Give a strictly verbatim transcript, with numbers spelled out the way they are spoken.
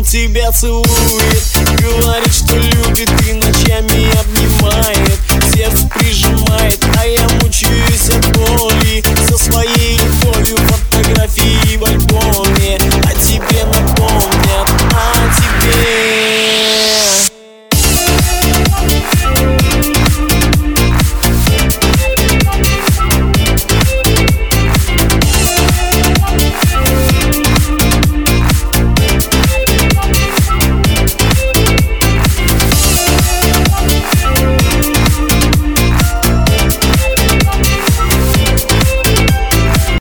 тебя целует, говорит, что любит и ночами обнимает, сердце прижимает.